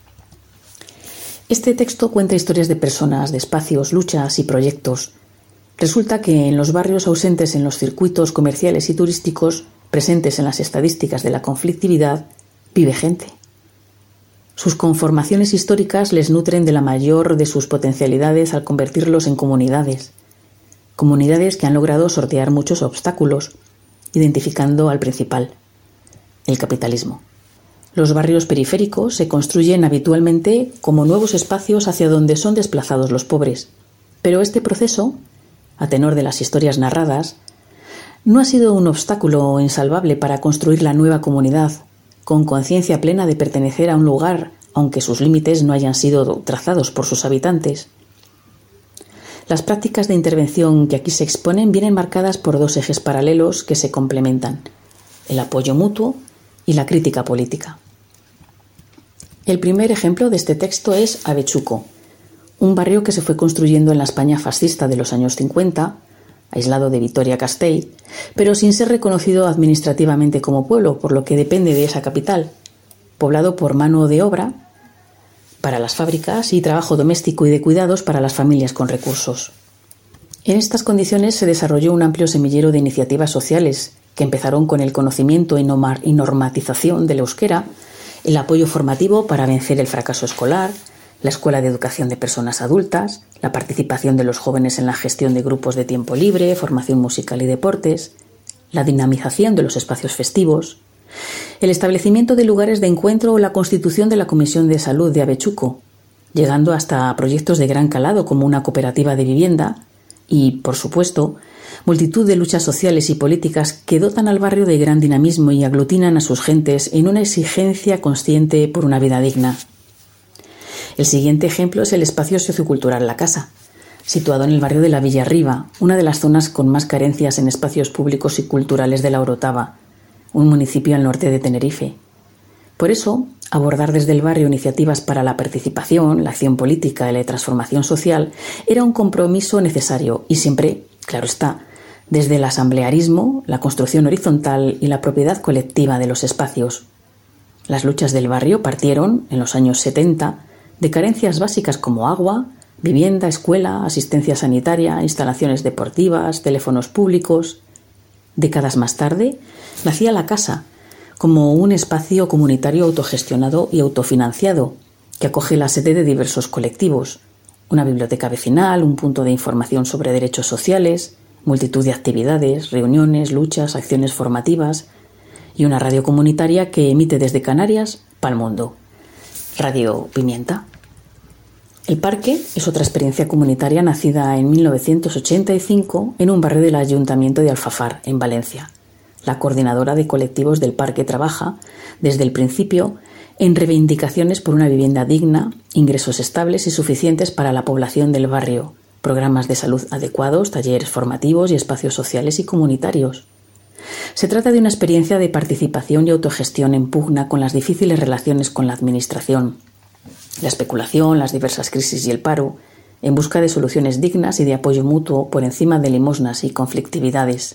Este texto cuenta historias de personas, de espacios, luchas y proyectos. Resulta que en los barrios ausentes en los circuitos comerciales y turísticos, presentes en las estadísticas de la conflictividad, vive gente. Sus conformaciones históricas les nutren de la mayor de sus potencialidades al convertirlos en comunidades. Comunidades que han logrado sortear muchos obstáculos, identificando al principal, el capitalismo. Los barrios periféricos se construyen habitualmente como nuevos espacios hacia donde son desplazados los pobres. Pero este proceso, a tenor de las historias narradas, no ha sido un obstáculo insalvable para construir la nueva comunidad, con conciencia plena de pertenecer a un lugar, aunque sus límites no hayan sido trazados por sus habitantes. Las prácticas de intervención que aquí se exponen vienen marcadas por dos ejes paralelos que se complementan: el apoyo mutuo y la crítica política. El primer ejemplo de este texto es Avechuco, un barrio que se fue construyendo en la España fascista de los años cincuenta, aislado de Vitoria-Gasteiz, pero sin ser reconocido administrativamente como pueblo, por lo que depende de esa capital, poblado por mano de obra para las fábricas y trabajo doméstico y de cuidados para las familias con recursos. En estas condiciones se desarrolló un amplio semillero de iniciativas sociales que empezaron con el conocimiento y normatización del euskera, el apoyo formativo para vencer el fracaso escolar, la Escuela de Educación de Personas Adultas, la participación de los jóvenes en la gestión de grupos de tiempo libre, formación musical y deportes, la dinamización de los espacios festivos, el establecimiento de lugares de encuentro o la constitución de la Comisión de Salud de Avechuco, llegando hasta proyectos de gran calado como una cooperativa de vivienda y, por supuesto, multitud de luchas sociales y políticas que dotan al barrio de gran dinamismo y aglutinan a sus gentes en una exigencia consciente por una vida digna. El siguiente ejemplo es el espacio sociocultural La Casa, situado en el barrio de la Villarriba, una de las zonas con más carencias en espacios públicos y culturales de la Orotava, un municipio al norte de Tenerife. Por eso, abordar desde el barrio iniciativas para la participación, la acción política y la transformación social era un compromiso necesario y siempre, claro está, desde el asamblearismo, la construcción horizontal y la propiedad colectiva de los espacios. Las luchas del barrio partieron, en los años setenta, de carencias básicas como agua, vivienda, escuela, asistencia sanitaria, instalaciones deportivas, teléfonos públicos. Décadas más tarde, nacía La Casa, como un espacio comunitario autogestionado y autofinanciado, que acoge la sede de diversos colectivos, una biblioteca vecinal, un punto de información sobre derechos sociales, multitud de actividades, reuniones, luchas, acciones formativas y una radio comunitaria que emite desde Canarias pa'l mundo. Radio Pimienta. El parque es otra experiencia comunitaria nacida en mil novecientos ochenta y cinco en un barrio del Ayuntamiento de Alfafar, en Valencia. La coordinadora de colectivos del parque trabaja, desde el principio, en reivindicaciones por una vivienda digna, ingresos estables y suficientes para la población del barrio, programas de salud adecuados, talleres formativos y espacios sociales y comunitarios. Se trata de una experiencia de participación y autogestión en pugna con las difíciles relaciones con la administración, la especulación, las diversas crisis y el paro, en busca de soluciones dignas y de apoyo mutuo por encima de limosnas y conflictividades.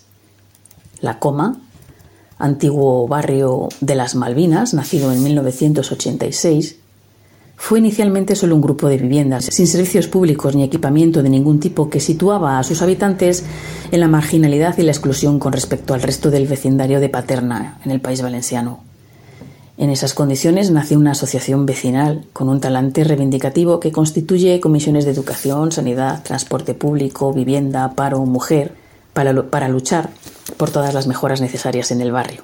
La Coma, antiguo barrio de las Malvinas, nacido en mil novecientos ochenta y seis, fue inicialmente solo un grupo de viviendas, sin servicios públicos ni equipamiento de ningún tipo, que situaba a sus habitantes en la marginalidad y la exclusión con respecto al resto del vecindario de Paterna, en el País Valenciano. En esas condiciones nació una asociación vecinal con un talante reivindicativo que constituye comisiones de educación, sanidad, transporte público, vivienda, paro, mujer, para, para luchar por todas las mejoras necesarias en el barrio.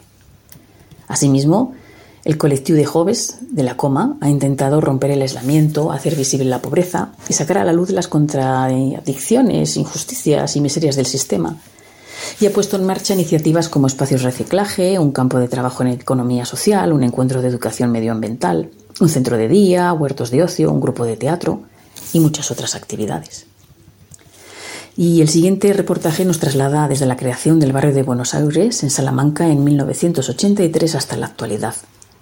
Asimismo, el colectivo de jóvenes de La Coma ha intentado romper el aislamiento, hacer visible la pobreza y sacar a la luz las contradicciones, injusticias y miserias del sistema. Y ha puesto en marcha iniciativas como espacios de reciclaje, un campo de trabajo en economía social, un encuentro de educación medioambiental, un centro de día, huertos de ocio, un grupo de teatro y muchas otras actividades. Y el siguiente reportaje nos traslada desde la creación del barrio de Buenos Aires, en Salamanca, en mil novecientos ochenta y tres hasta la actualidad.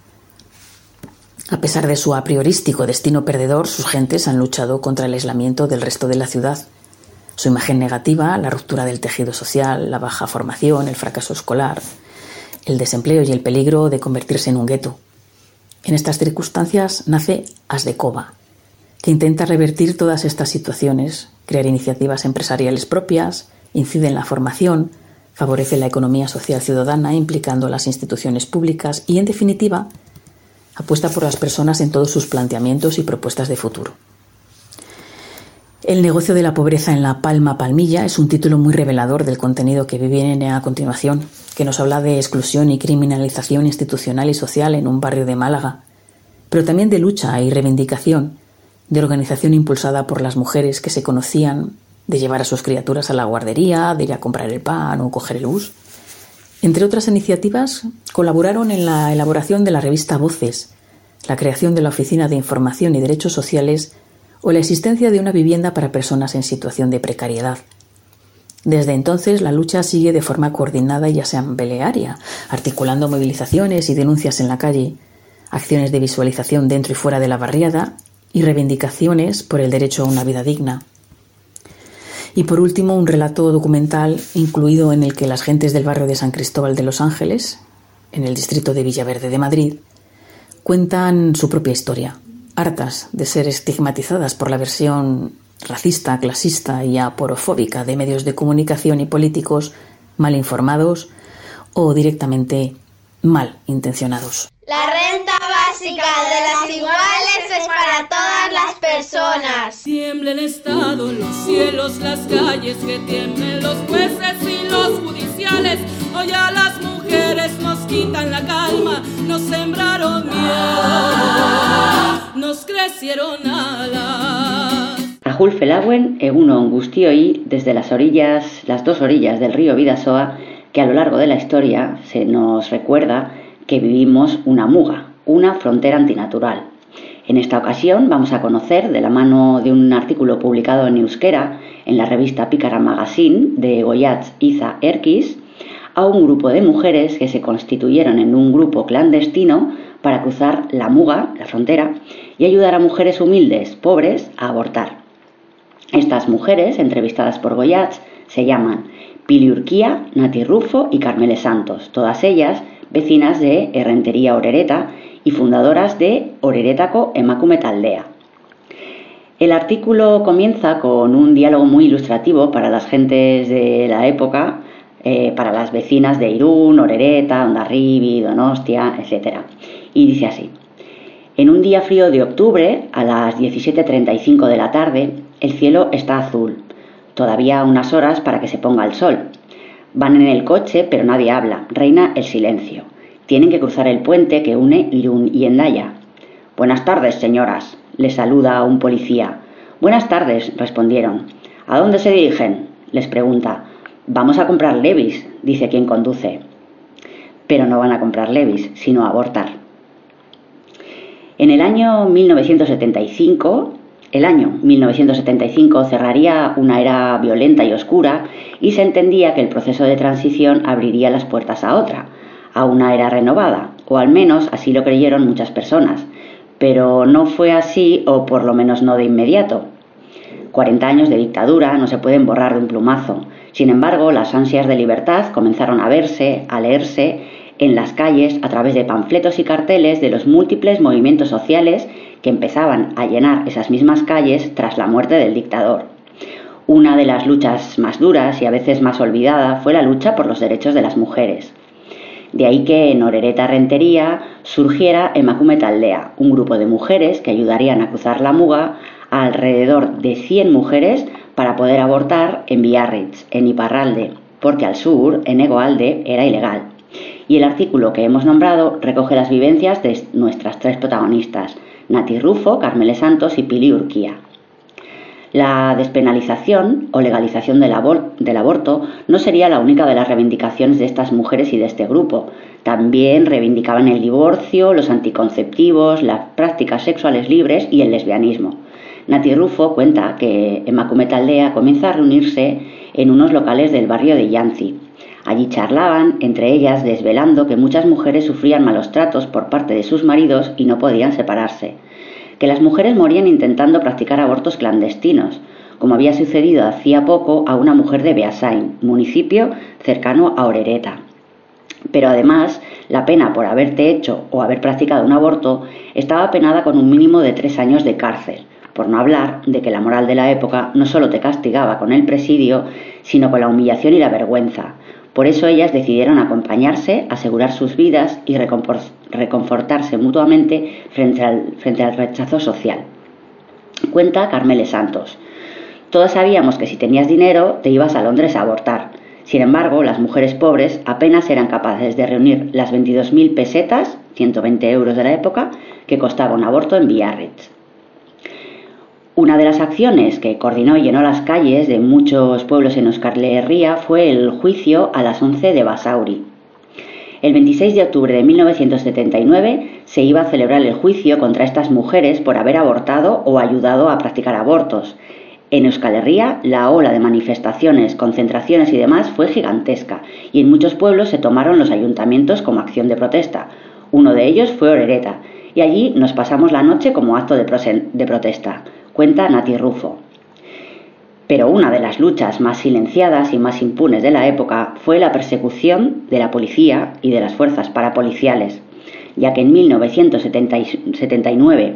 A pesar de su a priorístico destino perdedor, sus gentes han luchado contra el aislamiento del resto de la ciudad. Su imagen negativa, la ruptura del tejido social, la baja formación, el fracaso escolar, el desempleo y el peligro de convertirse en un gueto. En estas circunstancias nace Asdecova, que intenta revertir todas estas situaciones, crear iniciativas empresariales propias, incide en la formación, favorece la economía social ciudadana implicando las instituciones públicas y, en definitiva, apuesta por las personas en todos sus planteamientos y propuestas de futuro. El negocio de la pobreza en la Palma Palmilla es un título muy revelador del contenido que viene a continuación, que nos habla de exclusión y criminalización institucional y social en un barrio de Málaga, pero también de lucha y reivindicación, de organización impulsada por las mujeres que se conocían, de llevar a sus criaturas a la guardería, de ir a comprar el pan o coger el bus. Entre otras iniciativas, colaboraron en la elaboración de la revista Voces, la creación de la Oficina de Información y Derechos Sociales o la existencia de una vivienda para personas en situación de precariedad. Desde entonces, la lucha sigue de forma coordinada y asamblearia, articulando movilizaciones y denuncias en la calle, acciones de visualización dentro y fuera de la barriada y reivindicaciones por el derecho a una vida digna. Y por último, un relato documental incluido en el que las gentes del barrio de San Cristóbal de los Ángeles, en el distrito de Villaverde de Madrid, cuentan su propia historia, hartas de ser estigmatizadas por la versión racista, clasista y aporofóbica de medios de comunicación y políticos mal informados o directamente mal intencionados. La renta básica de las iguales es para todas las personas. Tiembla el Estado, los cielos, las calles, que tiemblen los jueces y los judiciales. Hoy a las mujeres nos quitan la calma, nos sembraron miedo, nos crecieron alas. Rahul Felauen, egunon guztioi, desde las orillas, las dos orillas del río Bidasoa, que a lo largo de la historia se nos recuerda que vivimos una muga, una frontera antinatural. En esta ocasión vamos a conocer, de la mano de un artículo publicado en euskera en la revista Pícara Magazine de Goiatz Iza Erkiz, a un grupo de mujeres que se constituyeron en un grupo clandestino para cruzar la muga, la frontera, y ayudar a mujeres humildes, pobres, a abortar. Estas mujeres, entrevistadas por Goiatz, se llaman Pili Urquía, Nati Rufo y Carmele Santos, todas ellas vecinas de Errentería Orereta y fundadoras de Oreretako Emakume Taldea. El artículo comienza con un diálogo muy ilustrativo para las gentes de la época, eh, para las vecinas de Irún, Orereta, Hondarribi, Donostia, etcétera. Y dice así: en un día frío de octubre, a las diecisiete treinta y cinco de la tarde, el cielo está azul. Todavía unas horas para que se ponga el sol. Van en el coche, pero nadie habla. Reina el silencio. Tienen que cruzar el puente que une Irún y Hendaya. Buenas tardes, señoras, les saluda un policía. Buenas tardes, respondieron. ¿A dónde se dirigen?, les pregunta. Vamos a comprar Levis, dice quien conduce. Pero no van a comprar Levis, sino a abortar. En el año mil novecientos setenta y cinco... El año mil novecientos setenta y cinco cerraría una era violenta y oscura y se entendía que el proceso de transición abriría las puertas a otra, a una era renovada, o al menos así lo creyeron muchas personas, pero no fue así, o por lo menos no de inmediato. cuarenta años de dictadura no se pueden borrar de un plumazo. Sin embargo, las ansias de libertad comenzaron a verse, a leerse en las calles a través de panfletos y carteles de los múltiples movimientos sociales que empezaban a llenar esas mismas calles tras la muerte del dictador. Una de las luchas más duras y a veces más olvidada fue la lucha por los derechos de las mujeres. De ahí que en Orereta Rentería surgiera Emakume Taldea, un grupo de mujeres que ayudarían a cruzar la muga a alrededor de cien mujeres para poder abortar en Biarritz, en Iparralde, porque al sur, en Hegoalde, era ilegal. Y el artículo que hemos nombrado recoge las vivencias de nuestras tres protagonistas, Nati Rufo, Carmele Santos y Pili Urquía. La despenalización o legalización del, abor- del aborto no sería la única de las reivindicaciones de estas mujeres y de este grupo. También reivindicaban el divorcio, los anticonceptivos, las prácticas sexuales libres y el lesbianismo. Nati Rufo cuenta que Emakume Taldea comienza a reunirse en unos locales del barrio de Yanzi. Allí charlaban, entre ellas desvelando que muchas mujeres sufrían malos tratos por parte de sus maridos y no podían separarse, que las mujeres morían intentando practicar abortos clandestinos, como había sucedido hacía poco a una mujer de Beasain, municipio cercano a Orereta. Pero además, la pena por haberte hecho o haber practicado un aborto estaba penada con un mínimo de tres años de cárcel, por no hablar de que la moral de la época no solo te castigaba con el presidio, sino con la humillación y la vergüenza. Por eso ellas decidieron acompañarse, asegurar sus vidas y reconfortarse mutuamente frente al, frente al rechazo social. Cuenta Carmele Santos. Todas sabíamos que si tenías dinero te ibas a Londres a abortar. Sin embargo, las mujeres pobres apenas eran capaces de reunir las veintidós mil pesetas, ciento veinte euros de la época, que costaba un aborto en Biarritz. Una de las acciones que coordinó y llenó las calles de muchos pueblos en Euskal Herria fue el juicio a las once de Basauri. El veintiséis de octubre de mil novecientos setenta y nueve se iba a celebrar el juicio contra estas mujeres por haber abortado o ayudado a practicar abortos. En Euskal Herria, la ola de manifestaciones, concentraciones y demás fue gigantesca, y en muchos pueblos se tomaron los ayuntamientos como acción de protesta. Uno de ellos fue Orereta, y allí nos pasamos la noche como acto de, de protesta. Cuenta Nati Rufo. Pero una de las luchas más silenciadas y más impunes de la época fue la persecución de la policía y de las fuerzas parapoliciales, ya que en mil novecientos setenta y nueve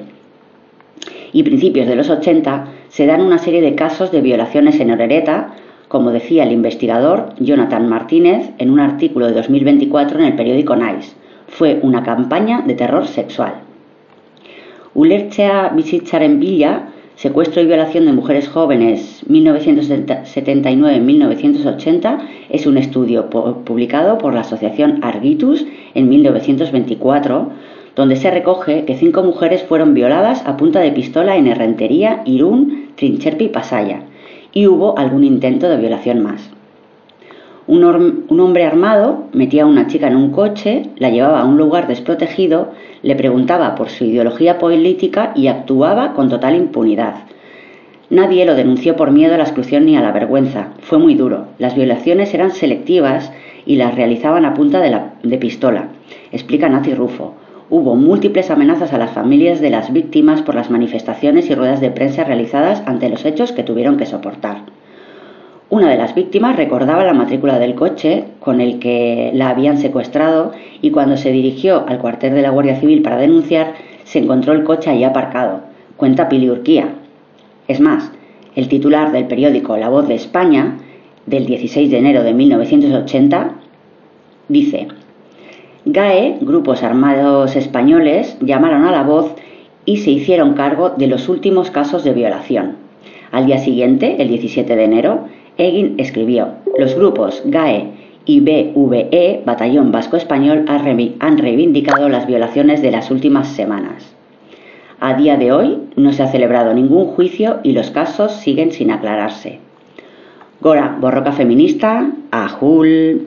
y principios de los ochenta se dan una serie de casos de violaciones en Orereta, como decía el investigador Jonathan Martínez en un artículo de dos mil veinticuatro en el periódico Nice. Fue una campaña de terror sexual. Ulertzea bizitzaren bila, secuestro y violación de mujeres jóvenes mil novecientos setenta y nueve a mil novecientos ochenta, es un estudio publicado por la asociación Argitus en mil novecientos veinticuatro, donde se recoge que cinco mujeres fueron violadas a punta de pistola en Errentería, Irún, Trincherpi y Pasaia, y hubo algún intento de violación más. Un, un hombre armado metía a una chica en un coche, la llevaba a un lugar desprotegido, le preguntaba por su ideología política y actuaba con total impunidad. Nadie lo denunció por miedo a la exclusión ni a la vergüenza. Fue muy duro. Las violaciones eran selectivas y las realizaban a punta de, la, de pistola, explica Nazi Rufo. Hubo múltiples amenazas a las familias de las víctimas por las manifestaciones y ruedas de prensa realizadas ante los hechos que tuvieron que soportar. Una de las víctimas recordaba la matrícula del coche con el que la habían secuestrado y cuando se dirigió al cuartel de la Guardia Civil para denunciar, se encontró el coche allí aparcado. Cuenta Pili Urquía. Es más, el titular del periódico La Voz de España, del dieciséis de enero de mil novecientos ochenta, dice: G A E, grupos armados españoles, llamaron a La Voz y se hicieron cargo de los últimos casos de violación. Al día siguiente, el diecisiete de enero, Egin escribió: los grupos G A E y B V E, Batallón Vasco Español, han reivindicado las violaciones de las últimas semanas. A día de hoy no se ha celebrado ningún juicio y los casos siguen sin aclararse. Gora, borroka feminista, ajul.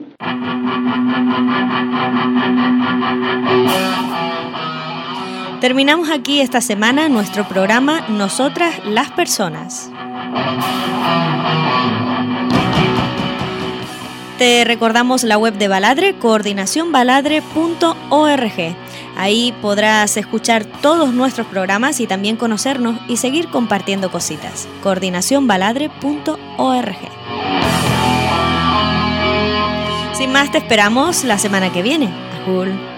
Terminamos aquí esta semana nuestro programa Nosotras las Personas. Te recordamos la web de Baladre, coordinación baladre punto org. Ahí podrás escuchar todos nuestros programas y también conocernos y seguir compartiendo cositas. coordinación baladre punto org. Sin más, te esperamos la semana que viene. Ajul.